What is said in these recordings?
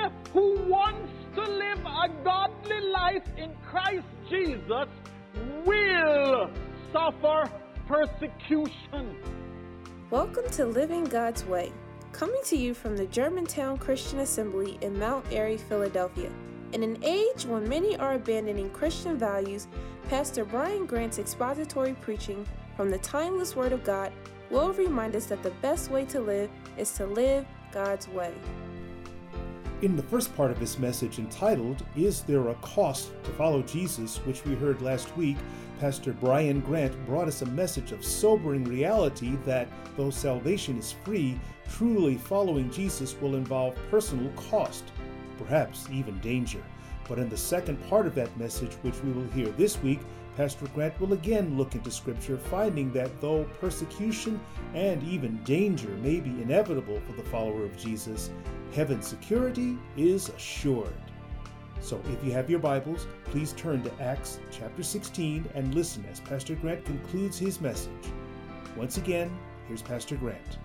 who wants to live a godly life in Christ Jesus will suffer persecution. Welcome to Living God's Way, coming to you from the Germantown Christian Assembly in Mount Airy, Philadelphia. In an age when many are abandoning Christian values, Pastor Brian Grant's expository preaching from the timeless Word of God will remind us that the best way to live is to live God's way. In the first part of this message entitled, Is There a Cost to Follow Jesus?, which we heard last week, Pastor Brian Grant brought us a message of sobering reality that, though salvation is free, truly following Jesus will involve personal cost, perhaps even danger. But in the second part of that message, which we will hear this week, Pastor Grant will again look into Scripture, finding that though persecution and even danger may be inevitable for the follower of Jesus, heaven's security is assured. So if you have your Bibles, please turn to Acts chapter 16 and listen as Pastor Grant concludes his message. Once again, here's Pastor Grant.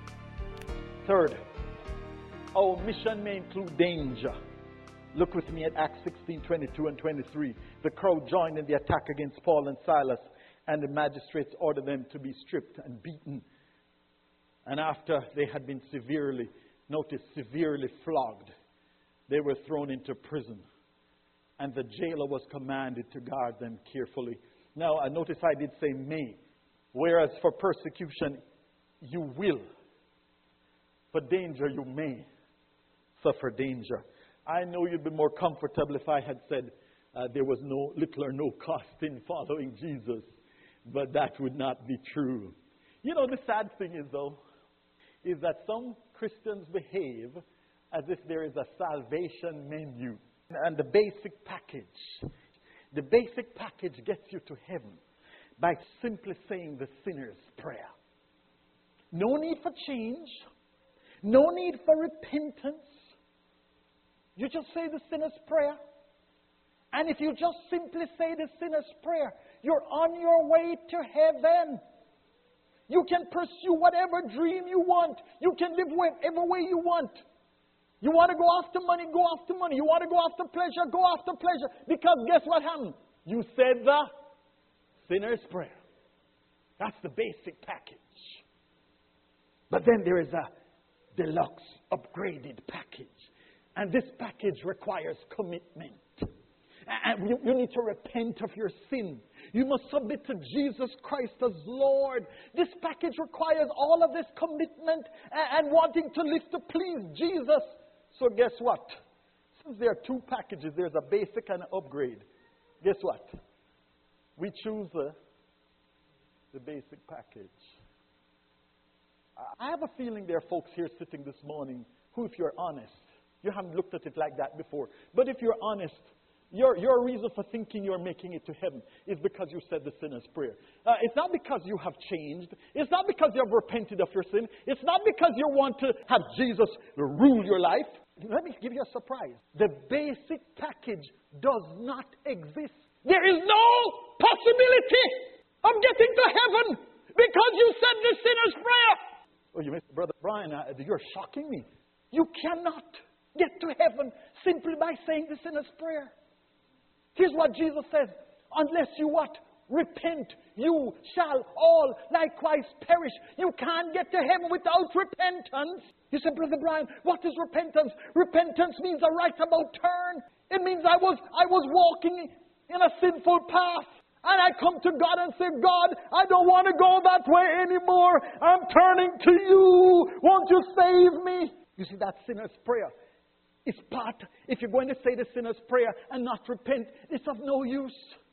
Third, our mission may include danger. Look with me at Acts 16, 22 and 23. The crowd joined in the attack against Paul and Silas, and the magistrates ordered them to be stripped and beaten. And after they had been severely flogged, they were thrown into prison. And the jailer was commanded to guard them carefully. Now, I notice I did say may. Whereas for persecution, you will. For danger, you may suffer danger. I know you'd be more comfortable if I had said there was no little or no cost in following Jesus. But that would not be true. You know, the sad thing is, though, is that some Christians behave as if there is a salvation menu. And the basic package gets you to heaven by simply saying the sinner's prayer. No need for change. No need for repentance. You just say the sinner's prayer. And if you just simply say the sinner's prayer, you're on your way to heaven. You can pursue whatever dream you want. You can live whatever way you want. You want to go after money, go after money. You want to go after pleasure, go after pleasure. Because guess what happened? You said the sinner's prayer. That's the basic package. But then there is a deluxe, upgraded package. And this package requires commitment. And you need to repent of your sin. You must submit to Jesus Christ as Lord. This package requires all of this commitment and wanting to live to please Jesus. So guess what? Since there are two packages, there's a basic and an upgrade. Guess what? We choose the basic package. I have a feeling there are folks here sitting this morning who, if you're honest, you haven't looked at it like that before. But if you're honest, your reason for thinking you're making it to heaven is because you said the sinner's prayer. It's not because you have changed. It's not because you have repented of your sin. It's not because you want to have Jesus rule your life. Let me give you a surprise. The basic package does not exist. There is no possibility of getting to heaven because you said the sinner's prayer. Oh, you missed, Brother Brian, you're shocking me. You cannot get to heaven simply by saying the sinner's prayer. Here's what Jesus says. Unless you what? Repent, you shall all likewise perish. You can't get to heaven without repentance. You say, Brother Brian, what is repentance? Repentance means a right about turn. It means I was walking in a sinful path. And I come to God and say, God, I don't want to go that way anymore. I'm turning to you. Won't you save me? You see, that sinner's prayer is part. If you're going to say the sinner's prayer and not repent, it's of no use.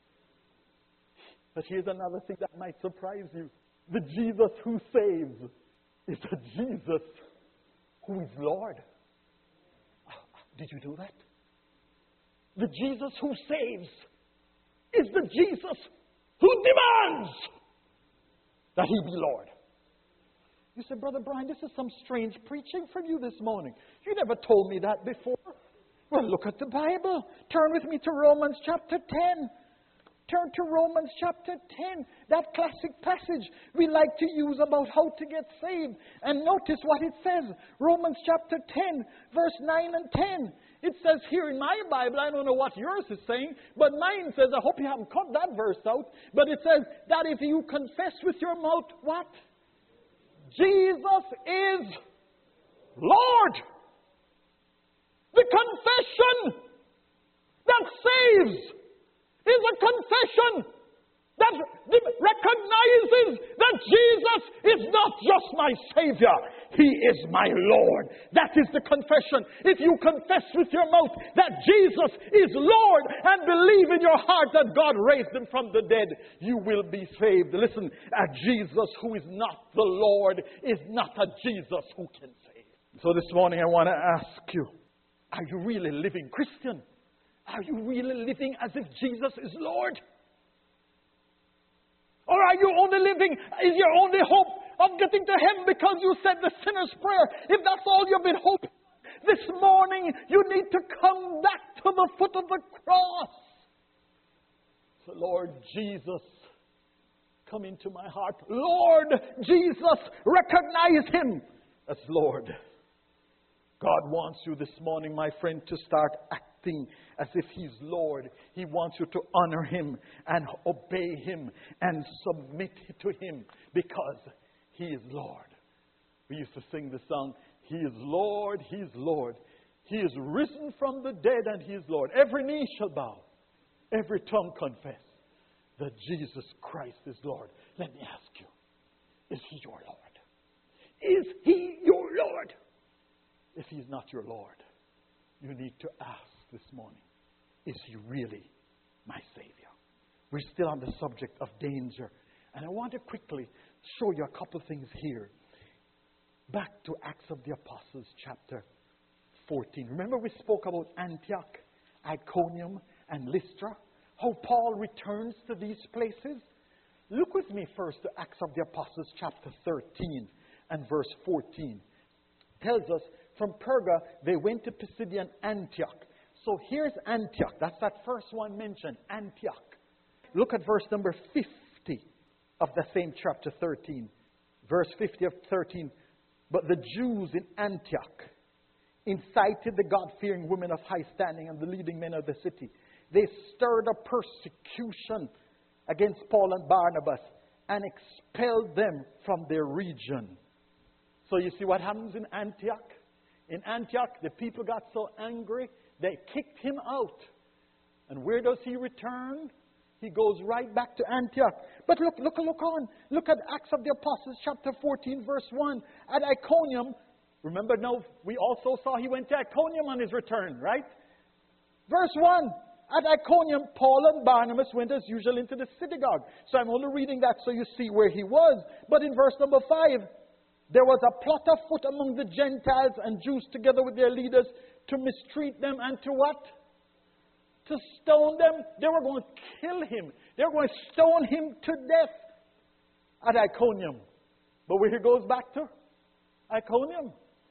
But here's another thing that might surprise you. The Jesus who saves is a Jesus who is Lord. Did you know that? The Jesus who saves is the Jesus who demands that He be Lord. You say, Brother Brian, this is some strange preaching from you this morning. You never told me that before. Well, look at the Bible. Turn with me to Romans chapter 10. Turn to Romans chapter 10, that classic passage we like to use about how to get saved. And notice what it says. Romans chapter 10, verse 9 and 10. It says here in my Bible, I don't know what yours is saying, but mine says, I hope you haven't cut that verse out, but it says that if you confess with your mouth, what? Jesus is Lord. The confession that saves is a confession that recognizes that Jesus is not just my Savior. He is my Lord. That is the confession. If you confess with your mouth that Jesus is Lord and believe in your heart that God raised him from the dead, you will be saved. Listen, a Jesus who is not the Lord is not a Jesus who can save. So this morning I want to ask you, are you really living Christian? Are you really living as if Jesus is Lord? Or are you only living, is your only hope of getting to heaven because you said the sinner's prayer? If that's all you've been hoping, this morning you need to come back to the foot of the cross. So Lord Jesus, come into my heart. Lord Jesus, recognize him as Lord. God wants you this morning, my friend, to start acting as if he's Lord. He wants you to honor him and obey him and submit to him because he is Lord. We used to sing the song, he is Lord, he is Lord. He is risen from the dead and he is Lord. Every knee shall bow, every tongue confess that Jesus Christ is Lord. Let me ask you, is he your Lord? Is he your Lord? If he's not your Lord, you need to ask this morning, is he really my Savior? We're still on the subject of danger. And I want to quickly show you a couple things here. Back to Acts of the Apostles chapter 14. Remember we spoke about Antioch, Iconium, and Lystra? How Paul returns to these places? Look with me first to Acts of the Apostles chapter 13 and verse 14. It tells us from Perga they went to Pisidian Antioch. So here's Antioch. That's that first one mentioned, Antioch. Look at verse number 50 of the same chapter 13. Verse 50 of 13. But the Jews in Antioch incited the God-fearing women of high standing and the leading men of the city. They stirred up persecution against Paul and Barnabas and expelled them from their region. So you see what happens in Antioch? In Antioch, the people got so angry, they kicked him out. And where does he return? He goes right back to Antioch. But look on. Look at Acts of the Apostles, chapter 14, verse 1. At Iconium, remember now, we also saw he went to Iconium on his return, right? Verse 1. At Iconium, Paul and Barnabas went as usual into the synagogue. So I'm only reading that so you see where he was. But in verse number 5, there was a plot afoot among the Gentiles and Jews together with their leaders to mistreat them and to what? To stone them. They were going to kill him. They were going to stone him to death at Iconium. But where he goes back to? Iconium.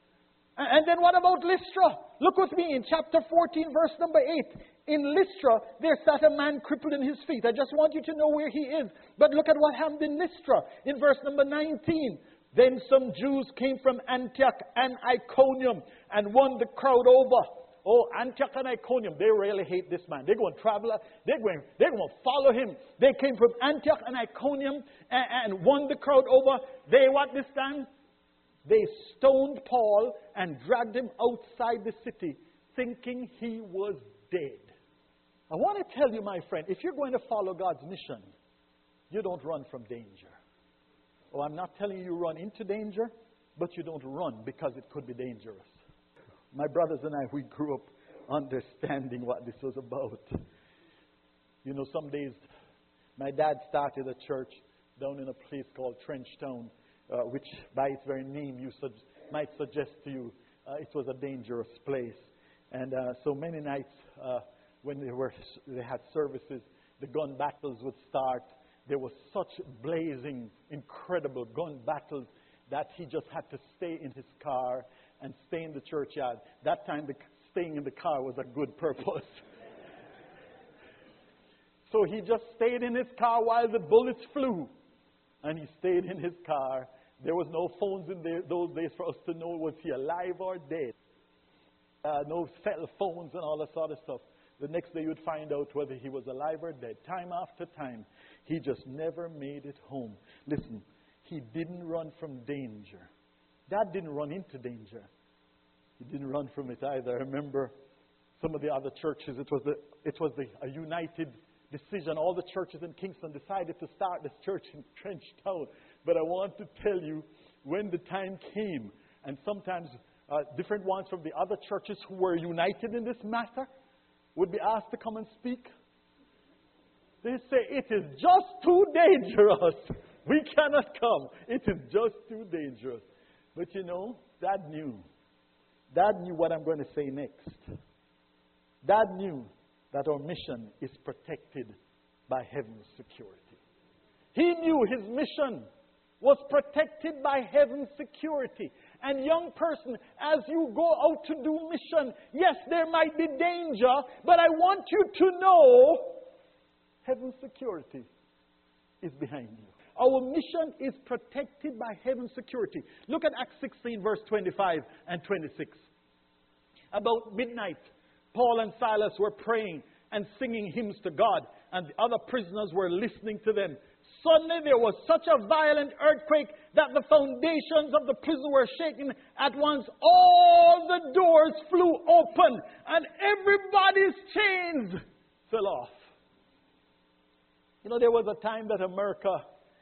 And then what about Lystra? Look with me in chapter 14, verse number 8. In Lystra, there sat a man crippled in his feet. I just want you to know where he is. But look at what happened in Lystra. In verse number 19. Then some Jews came from Antioch and Iconium and won the crowd over. Oh, Antioch and Iconium, they really hate this man. They're going to travel. They're going to follow him. They came from Antioch and Iconium and won the crowd over. They, what this time? They stoned Paul and dragged him outside the city, thinking he was dead. I want to tell you, my friend, if you're going to follow God's mission, you don't run from danger. Oh, I'm not telling you run into danger, but you don't run because it could be dangerous. My brothers and I, we grew up understanding what this was about. You know, some days, my dad started a church down in a place called Trenchtown, which by its very name might suggest to you it was a dangerous place. And so many nights when they had services, the gun battles would start. There was such blazing, incredible gun battles that he just had to stay in his car and stay in the churchyard. That time, staying in the car was a good purpose. So he just stayed in his car while the bullets flew. And he stayed in his car. There was no phones in those days for us to know was he alive or dead. No cell phones and all that sort of stuff. The next day you'd find out whether he was alive or dead. Time after time, he just never made it home. Listen, he didn't run from danger. Dad didn't run into danger. He didn't run from it either. I remember some of the other churches, it was a united decision. All the churches in Kingston decided to start this church in Trenchtown. But I want to tell you, when the time came, and sometimes different ones from the other churches who were united in this matter would be asked to come and speak. They say, it is just too dangerous. We cannot come. It is just too dangerous. But you know, Dad knew. Dad knew what I'm going to say next. Dad knew that our mission is protected by heaven's security. He knew his mission was protected by heaven's security. And young person, as you go out to do mission, yes, there might be danger, but I want you to know heaven's security is behind you. Our mission is protected by heaven's security. Look at Acts 16, verse 25 and 26. About midnight, Paul and Silas were praying and singing hymns to God, and the other prisoners were listening to them. Suddenly there was such a violent earthquake that the foundations of the prison were shaken. At once all the doors flew open and everybody's chains fell off. You know, there was a time that America,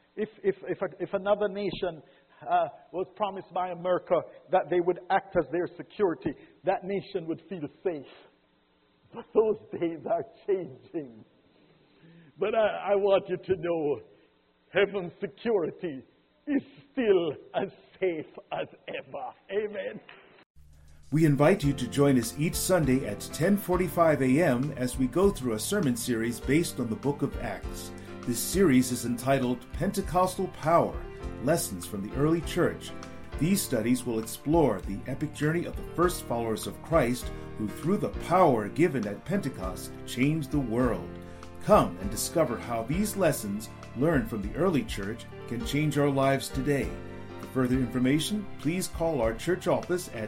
if another nation was promised by America that they would act as their security, that nation would feel safe. But those days are changing. But I want you to know, heaven's security is still as safe as ever. Amen. We invite you to join us each Sunday at 10:45 a.m. as we go through a sermon series based on the book of Acts. This series is entitled Pentecostal Power, Lessons from the Early Church. These studies will explore the epic journey of the first followers of Christ who, through the power given at Pentecost, changed the world. Come and discover how these lessons learned from the early church can change our lives today. For further information, please call our church office at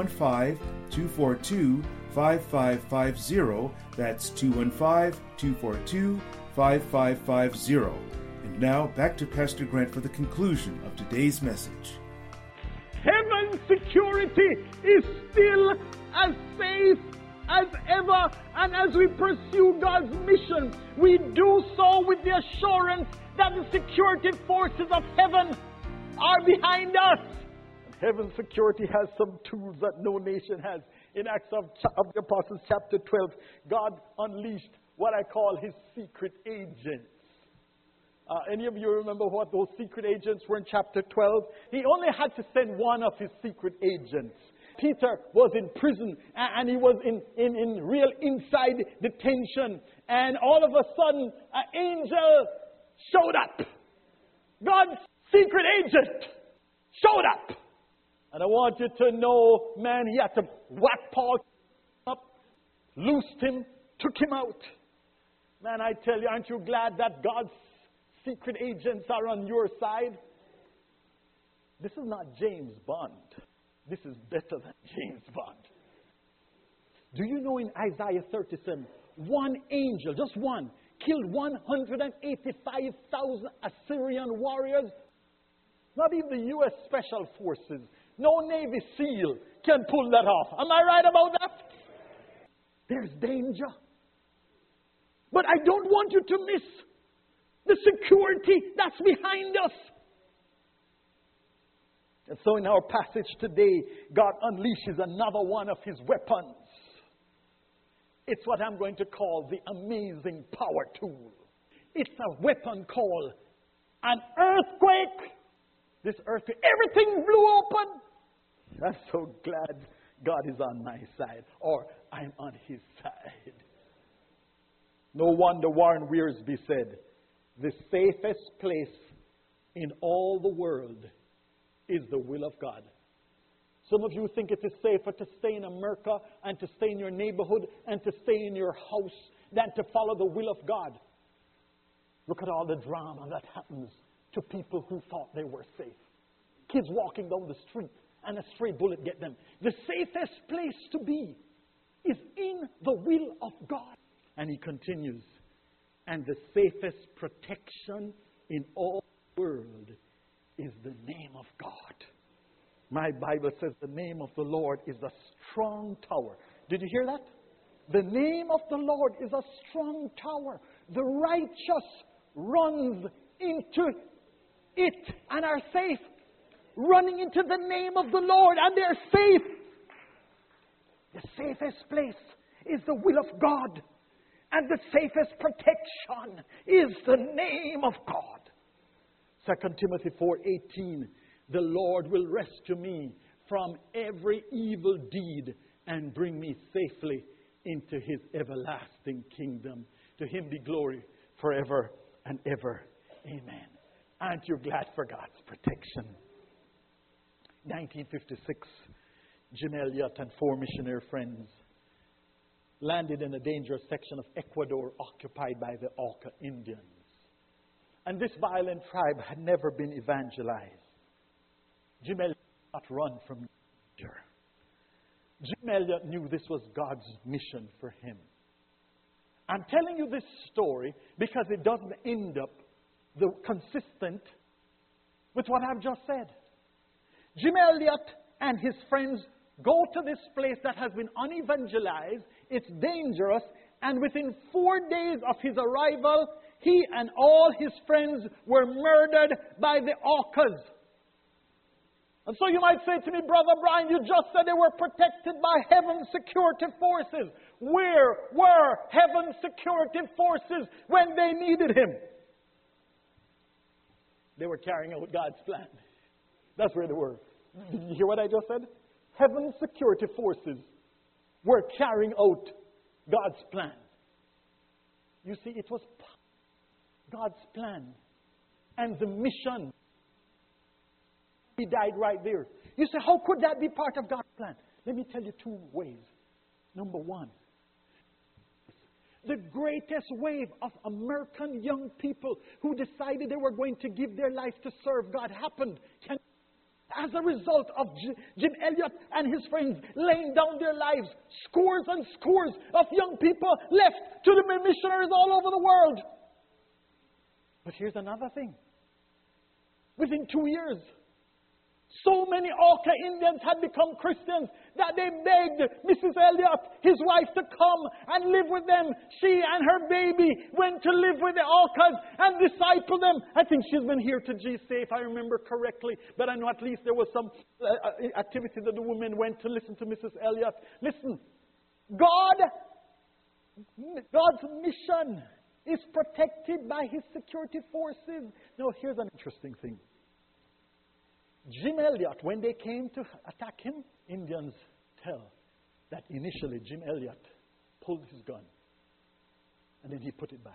215-242-5550. That's 215-242-5550. And now, back to Pastor Grant for the conclusion of today's message. Heaven's security is still as safe as ever, and as we pursue God's mission, we do so with the assurance that the security forces of heaven are behind us. Heaven's security has some tools that no nation has. In Acts of the Apostles chapter 12, God unleashed what I call his secret agents. Any of you remember what those secret agents were in chapter 12? He only had to send one of his secret agents. Peter was in prison and he was in real inside detention. And all of a sudden, an angel showed up. God's secret agent showed up. And I want you to know, man, he had to whack Paul up, loosed him, took him out. Man, I tell you, aren't you glad that God's secret agents are on your side? This is not James Bond. This is better than James Bond. Do you know in Isaiah 37, one angel, just one, killed 185,000 Assyrian warriors? Not even the U.S. Special Forces, no Navy SEAL can pull that off. Am I right about that? There's danger. But I don't want you to miss the security that's behind us. And so in our passage today, God unleashes another one of his weapons. It's what I'm going to call the amazing power tool. It's a weapon called an earthquake. This earthquake, everything blew open. I'm so glad God is on my side, or I'm on his side. No wonder Warren Wiersbe said, the safest place in all the world is the will of God. Some of you think it is safer to stay in America and to stay in your neighborhood and to stay in your house than to follow the will of God. Look at all the drama that happens to people who thought they were safe. Kids walking down the street and a stray bullet get them. The safest place to be is in the will of God. And he continues, and the safest protection in all the world is the name of God. My Bible says the name of the Lord is a strong tower. Did you hear that? The name of the Lord is a strong tower. The righteous runs into it and are safe. Running into the name of the Lord and they're safe. The safest place is the will of God. And the safest protection is the name of God. 2 Timothy 4:18. The Lord will rescue me from every evil deed and bring me safely into His everlasting kingdom. To Him be glory forever and ever. Amen. Aren't you glad for God's protection? 1956, Jim Elliot and 4 missionary friends landed in a dangerous section of Ecuador occupied by the Auca Indians. And this violent tribe had never been evangelized. Jim Elliot did not run from danger. Jim Elliot knew this was God's mission for him. I'm telling you this story because it doesn't end up consistent with what I've just said. Jim Elliot and his friends go to this place that has been unevangelized. It's dangerous. And within 4 days of his arrival, he and all his friends were murdered by the Aucas. And so you might say to me, Brother Brian, you just said they were protected by heaven's security forces. Where were heaven's security forces when they needed him? They were carrying out God's plan. That's where they were. Did you hear what I just said? Heaven's security forces were carrying out God's plan. You see, it was God's plan and the mission. He died right there. You say, how could that be part of God's plan? Let me tell you 2 ways. Number 1, the greatest wave of American young people who decided they were going to give their life to serve God happened. As a result of Jim Elliot and his friends laying down their lives, scores and scores of young people left to the missionaries all over the world. But here's another thing. Within 2 years, so many Auca Indians had become Christians that they begged Mrs. Elliot, his wife, to come and live with them. She and her baby went to live with the Aucas and disciple them. I think she's been here to GC, if I remember correctly. But I know at least there was some activity that the women went to listen to Mrs. Elliot. Listen, God's mission is protected by His security forces. Now, here's an interesting thing. Jim Elliot, when they came to attack him, Indians tell that initially Jim Elliot pulled his gun and then he put it back.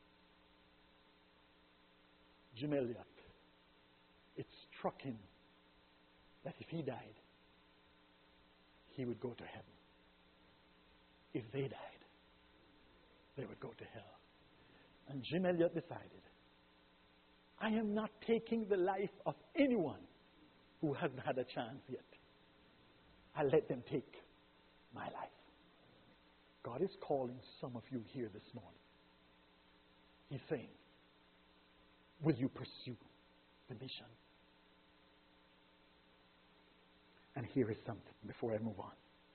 Jim Elliot, it struck him that if he died, he would go to heaven. If they died, they would go to hell. And Jim Elliot decided, I am not taking the life of anyone who hasn't had a chance yet. I'll let them take my life. God is calling some of you here this morning. He's saying, will you pursue the mission? And here is something before I move on.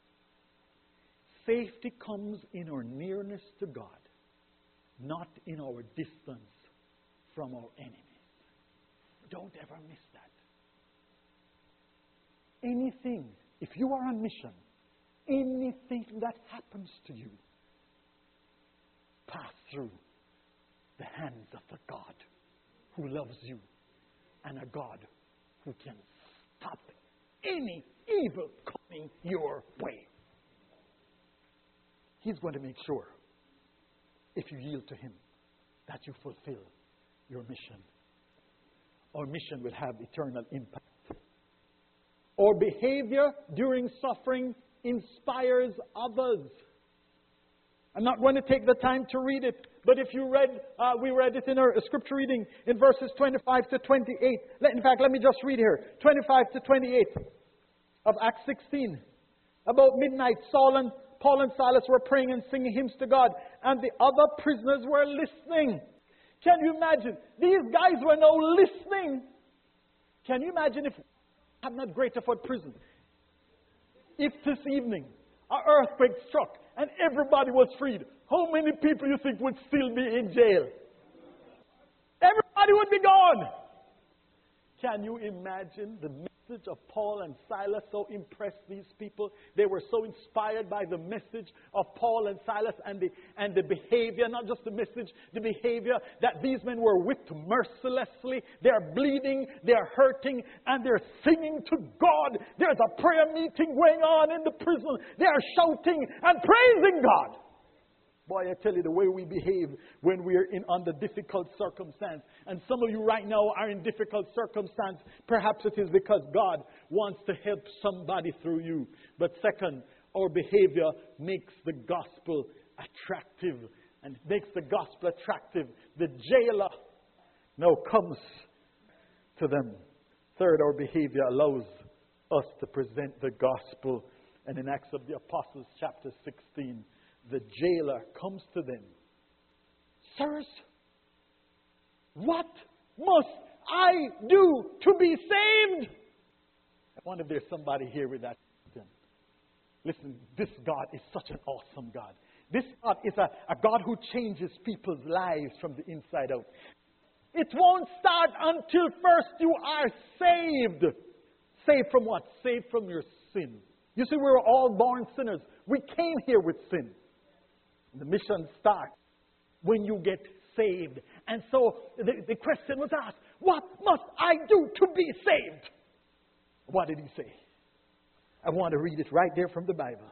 Safety comes in our nearness to God, not in our distance from our enemies. Don't ever miss that. Anything, if you are on mission, anything that happens to you, pass through the hands of the God who loves you and a God who can stop any evil coming your way. He's going to make sure, if you yield to Him, that you fulfill your mission. Our mission will have eternal impact. Our behavior during suffering inspires others. I'm not going to take the time to read it, but if you read, we read it in our scripture reading in verses 25 to 28. In fact, let me just read here. 25 to 28 of Acts 16. About midnight, Paul and Silas were praying and singing hymns to God, and the other prisoners were listening. Can you imagine? These guys were now listening. Can you imagine if I'm not Greaterford Prison? If this evening an earthquake struck and everybody was freed, how many people you think would still be in jail? Everybody would be gone. Can you imagine the message of Paul and Silas so impressed these people? They were so inspired by the message of Paul and Silas and the behavior, not just the message, the behavior that these men were whipped mercilessly. They're bleeding, they're hurting, and they're singing to God. There's a prayer meeting going on in the prison. They're shouting and praising God. Boy, I tell you, the way we behave when we are under difficult circumstance. And some of you right now are in difficult circumstance. Perhaps it is because God wants to help somebody through you. But second, our behavior makes the gospel attractive. And makes the gospel attractive. The jailer now comes to them. Third, our behavior allows us to present the gospel. And in Acts of the Apostles, chapter 16, the jailer comes to them. Sirs, what must I do to be saved? I wonder if there's somebody here with that question. Listen, this God is such an awesome God. This God is a God who changes people's lives from the inside out. It won't start until first you are saved. Saved from what? Saved from your sin. You see, we were all born sinners. We came here with sin. The mission starts when you get saved. And so the question was asked, what must I do to be saved? What did he say? I want to read it right there from the Bible.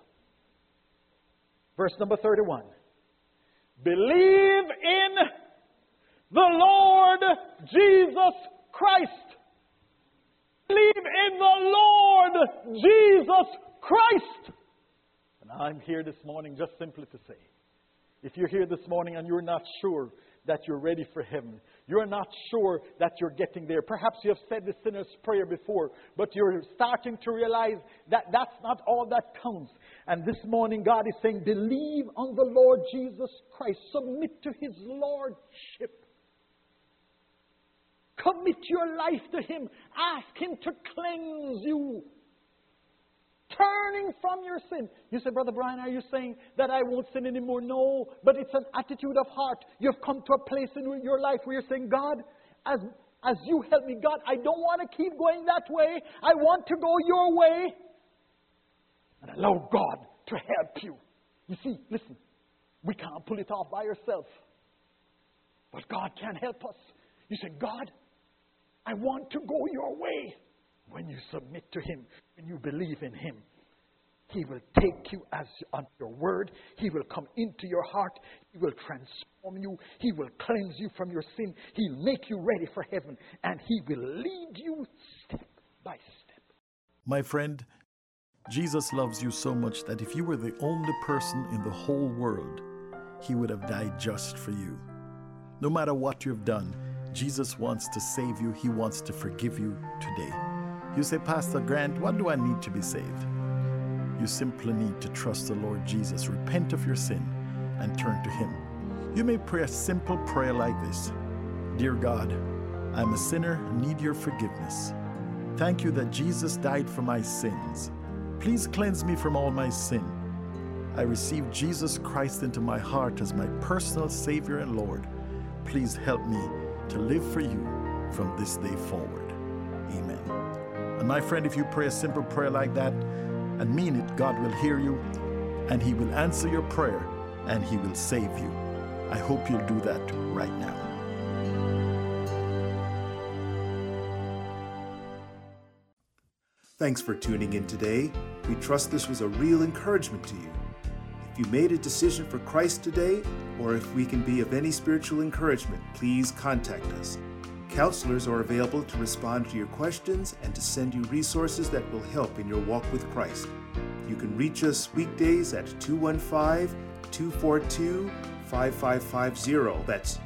Verse number 31. Believe in the Lord Jesus Christ. Believe in the Lord Jesus Christ. And I'm here this morning just simply to say, if you're here this morning and you're not sure that you're ready for heaven, you're not sure that you're getting there. Perhaps you have said the sinner's prayer before, but you're starting to realize that that's not all that counts. And this morning God is saying, believe on the Lord Jesus Christ. Submit to His Lordship. Commit your life to Him. Ask Him to cleanse you. Turning from your sin. You say, Brother Brian, are you saying that I won't sin anymore? No, but it's an attitude of heart. You've come to a place in your life where you're saying, God, as you help me, God, I don't want to keep going that way. I want to go your way. And allow God to help you. You see, listen, we can't pull it off by ourselves. But God can help us. You say, God, I want to go your way. When you submit to Him, when you believe in Him, He will take you as on your word. He will come into your heart. He will transform you. He will cleanse you from your sin. He'll make you ready for heaven. And He will lead you step by step. My friend, Jesus loves you so much that if you were the only person in the whole world, He would have died just for you. No matter what you've done, Jesus wants to save you. He wants to forgive you today. You say, Pastor Grant, what do I need to be saved? You simply need to trust the Lord Jesus, repent of your sin, and turn to Him. You may pray a simple prayer like this. Dear God, I'm a sinner and need your forgiveness. Thank you that Jesus died for my sins. Please cleanse me from all my sin. I receive Jesus Christ into my heart as my personal Savior and Lord. Please help me to live for you from this day forward. Amen. And my friend, if you pray a simple prayer like that and mean it, God will hear you and He will answer your prayer and He will save you. I hope you'll do that right now. Thanks for tuning in today. We trust this was a real encouragement to you. If you made a decision for Christ today, or if we can be of any spiritual encouragement, please contact us. Counselors are available to respond to your questions and to send you resources that will help in your walk with Christ. You can reach us weekdays at 215-242-5550. That's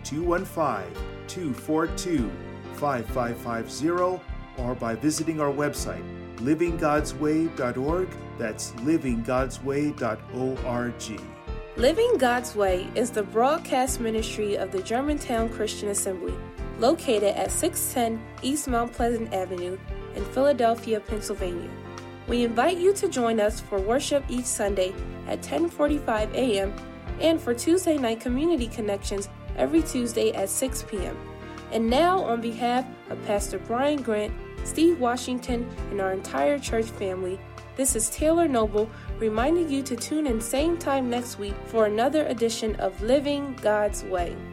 215-242-5550, or by visiting our website, livinggodsway.org. That's livinggodsway.org. Living God's Way is the broadcast ministry of the Germantown Christian Assembly, located at 610 East Mount Pleasant Avenue in Philadelphia, Pennsylvania. We invite you to join us for worship each Sunday at 10:45 a.m. and for Tuesday night community connections every Tuesday at 6 p.m. And now, on behalf of Pastor Brian Grant, Steve Washington, and our entire church family, this is Taylor Noble reminding you to tune in same time next week for another edition of Living God's Way.